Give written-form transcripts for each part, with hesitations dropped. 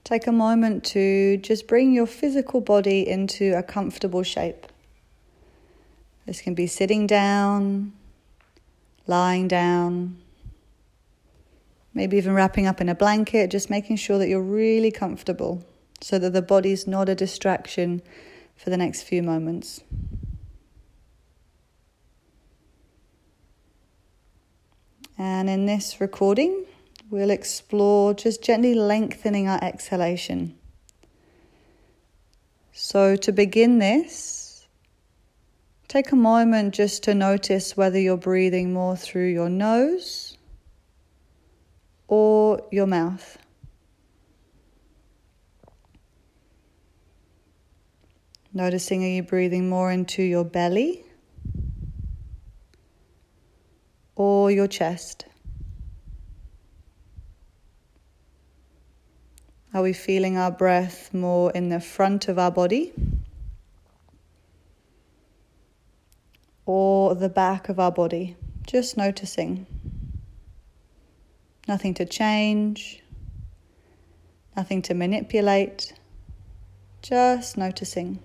Take a moment to just bring your physical body into a comfortable shape. This can be sitting down, lying down, maybe even wrapping up in a blanket, just making sure that you're really comfortable so that the body's not a distraction for the next few moments. And in this recording, we'll explore just gently lengthening our exhalation. So to begin this, take a moment just to notice whether you're breathing more through your nose or your mouth. Noticing, are you breathing more into your belly or your chest? Are we feeling our breath more in the front of our body or the back of our body? Just noticing. Nothing to change, nothing to manipulate, just noticing.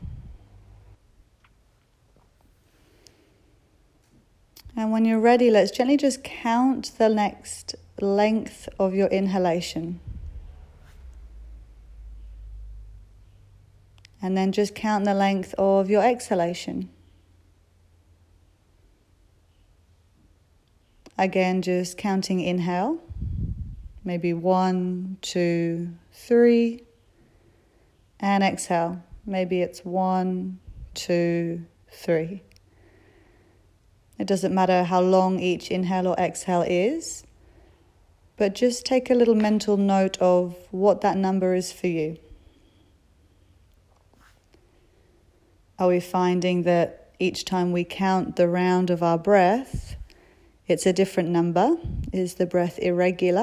And when you're ready, let's gently just count the next length of your inhalation. And then just count the length of your exhalation. Again, just counting inhale. Maybe 1, 2, 3. And exhale. Maybe it's 1, 2, 3. It doesn't matter how long each inhale or exhale is, but just take a little mental note of what that number is for you. Are we finding that each time we count the round of our breath, it's a different number? Is the breath irregular?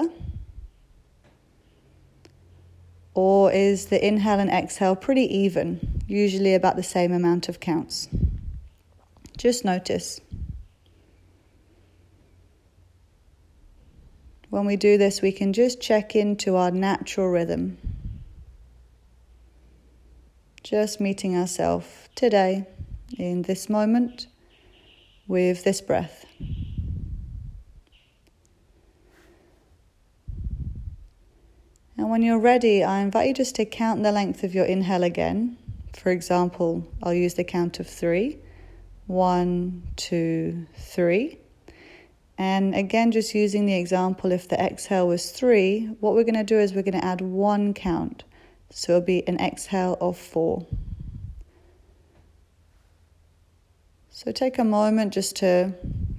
Or is the inhale and exhale pretty even, usually about the same amount of counts? Just notice. When we do this, we can just check into our natural rhythm. Just meeting ourselves today, in this moment, with this breath. And when you're ready, I invite you just to count the length of your inhale again. For example, I'll use the count of 3. 1, 2, 3. And again, just using the example, if the exhale was 3, what we're going to do is we're going to add 1 count. So it'll be an exhale of 4. So take a moment just to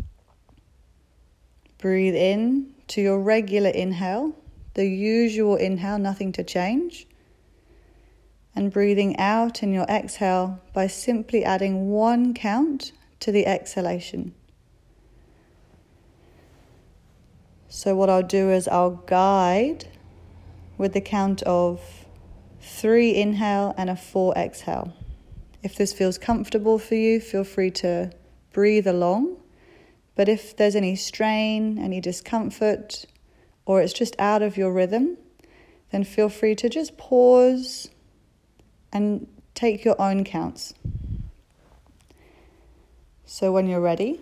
breathe in to your regular inhale, the usual inhale, nothing to change. And breathing out in your exhale by simply adding 1 count to the exhalation. So what I'll do is I'll guide with the count of 3 inhale and a 4 exhale. If this feels comfortable for you, feel free to breathe along. But if there's any strain, any discomfort, or it's just out of your rhythm, then feel free to just pause and take your own counts. So when you're ready,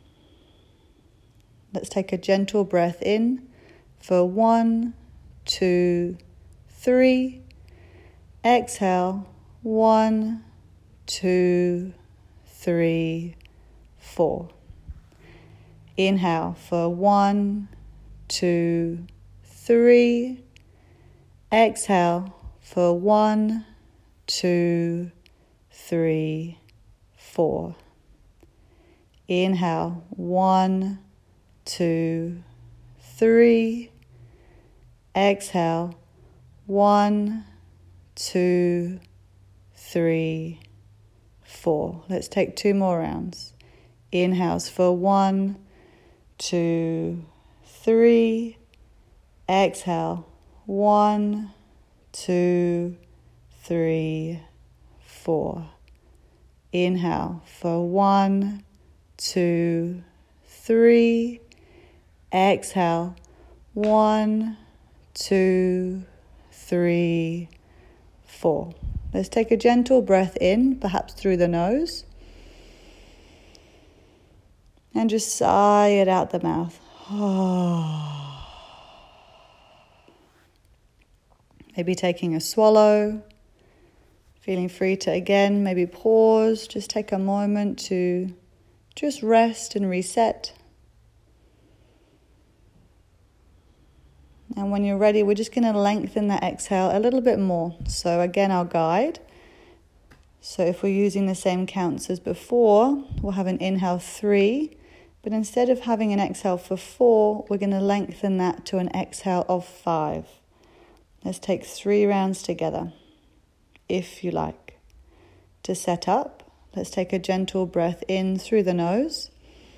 let's take a gentle breath in for 1, 2, 3. Exhale, 1, 2, 3, 4. Inhale for 1, 2, 3. Exhale for 1, 2, 3, 4. Inhale, 1, 2, 3. Exhale, 1, 2, 3, 4. Let's take 2 more rounds. Inhales for 1, 2, 3. Exhale, 1, 2, 3, 4. Inhale for 1, 2, 3. Exhale, 1, 2, 3, 4. Let's take a gentle breath in, perhaps through the nose. And just sigh it out the mouth. Maybe taking a swallow. Feeling free to again maybe pause. Just take a moment to just rest and reset. And when you're ready, we're just going to lengthen that exhale a little bit more. So again, our guide. So if we're using the same counts as before, we'll have an inhale 3. But instead of having an exhale for 4, we're going to lengthen that to an exhale of 5. Let's take 3 rounds together, if you like. To set up, let's take a gentle breath in through the nose,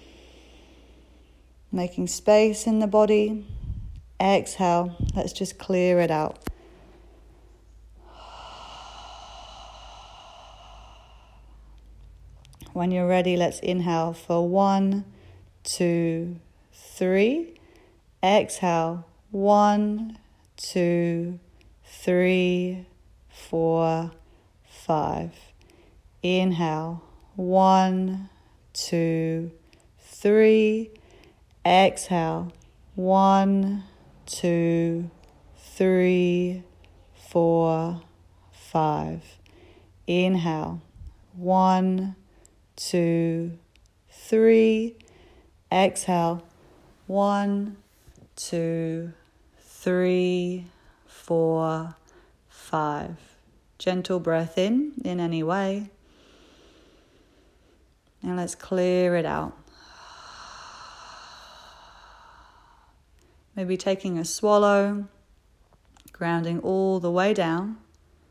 making space in the body. Exhale, let's just clear it out. When you're ready, let's inhale for 1, 2, 3. Exhale, 1, 2, 3, 4, 5. Inhale, 1, 2, 3. Exhale, 1, 2, 3, 4, 5. Inhale, 1, 2, 3. Exhale, 1, 2, 3, 4, 5. Gentle breath in any way. And let's clear it out. Maybe taking a swallow, grounding all the way down.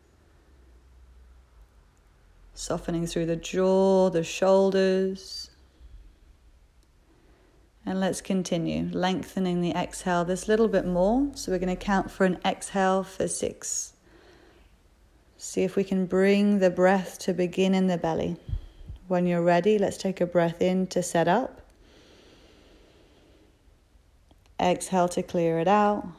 Softening through the jaw, the shoulders. And let's continue, lengthening the exhale this little bit more. So we're going to count for an exhale for 6. See if we can bring the breath to begin in the belly. When you're ready, let's take a breath in to set up. Exhale to clear it out.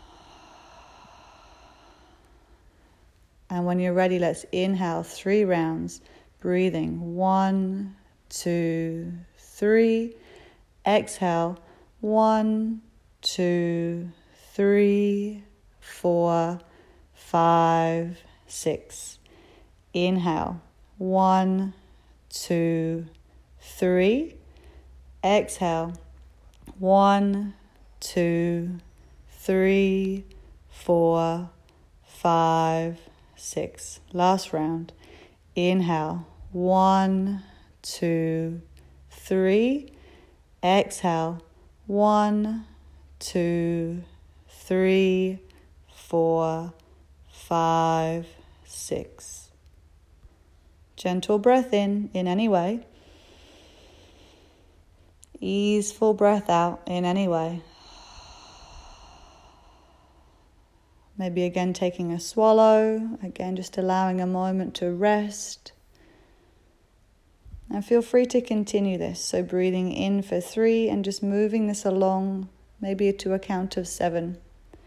And when you're ready, let's inhale 3 rounds, breathing 1, 2, 3. Exhale 1, 2, 3, 4, 5, 6. Inhale 1, 2, 3. Exhale 1, 2, 3, 4, 5, 6. Last round. Inhale 1, 2, 3. Exhale 1, 2, 3, 4, 5, 6. Gentle breath in any way. Easeful breath out in any way. Maybe again taking a swallow, again just allowing a moment to rest. And feel free to continue this. So breathing in for 3 and just moving this along, maybe to a count of 7.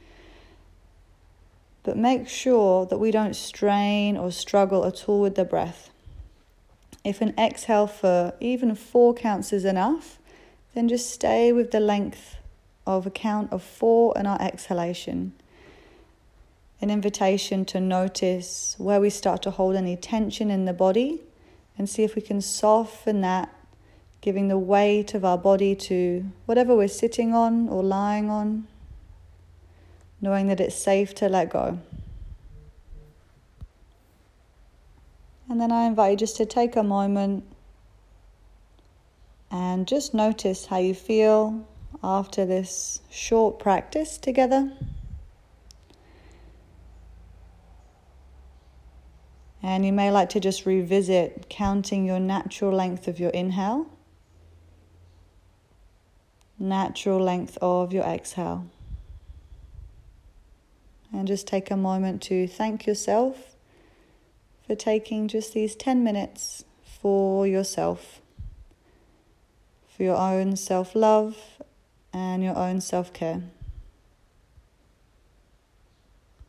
But make sure that we don't strain or struggle at all with the breath. If an exhale for even 4 counts is enough, then just stay with the length of a count of 4 in our exhalation. An invitation to notice where we start to hold any tension in the body and see if we can soften that, giving the weight of our body to whatever we're sitting on or lying on, knowing that it's safe to let go. And then I invite you just to take a moment and just notice how you feel after this short practice together. And you may like to just revisit counting your natural length of your inhale, natural length of your exhale. And just take a moment to thank yourself for taking just these 10 minutes for yourself, for your own self-love and your own self-care.